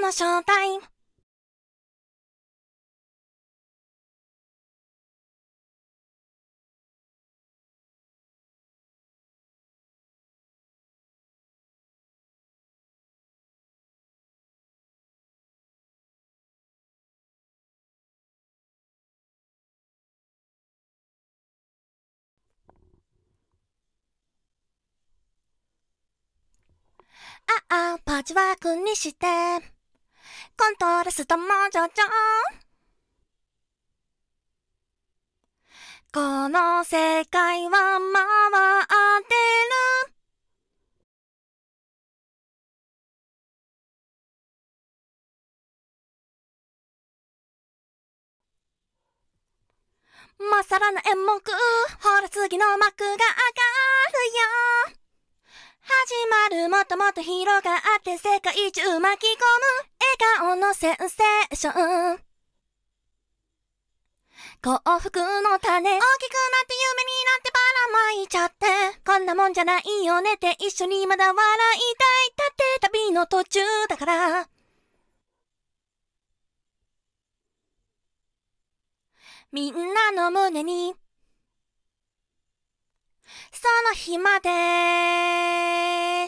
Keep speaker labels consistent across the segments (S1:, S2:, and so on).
S1: の正体。パッチワークにしてコントラストも上々。この世界は回ってる。まさらな演目、ほら次の幕が上がるよ。始まる、もっともっと広がって世界中巻き込む笑顔のセンセーション。幸福の種、大きくなって夢になってばらまいちゃって、こんなもんじゃないよねって一緒にまだ笑いたい。だって旅の途中だから。みんなの胸にその日まで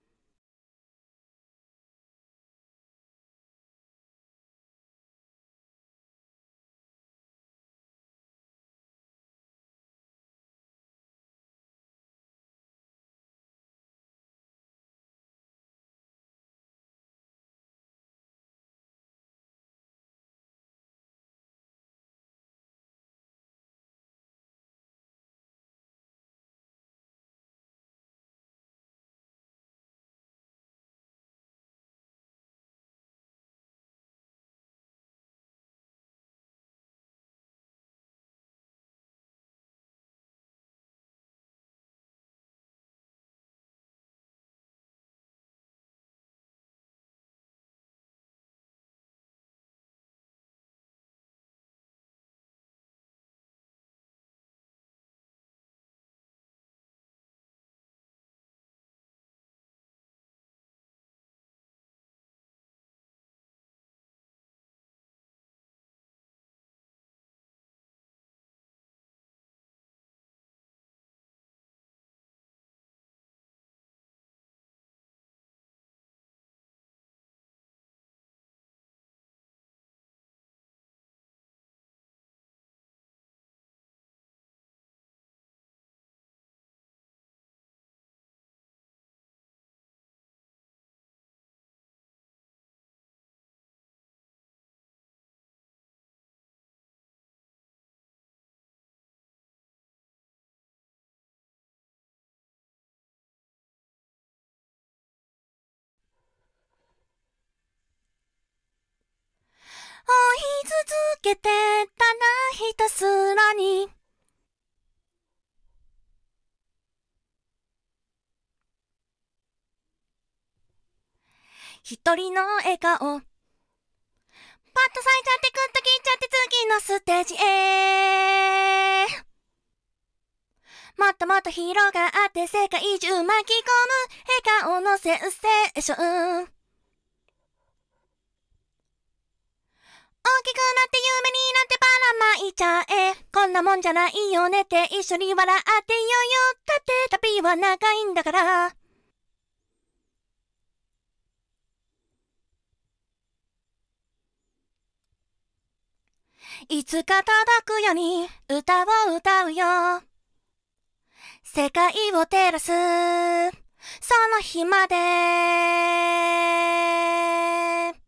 S1: 追い続けてただひたすらに一人の笑顔パッと咲いちゃってグッと切っちゃって次のステージへもっともっと広がって世界中巻き込む笑顔のセンセーション。大きくなって夢になってばらまいちゃえ、こんなもんじゃないよねって一緒に笑ってよよ。だって旅は長いんだから。いつか届くように歌を歌うよ。世界を照らすその日まで。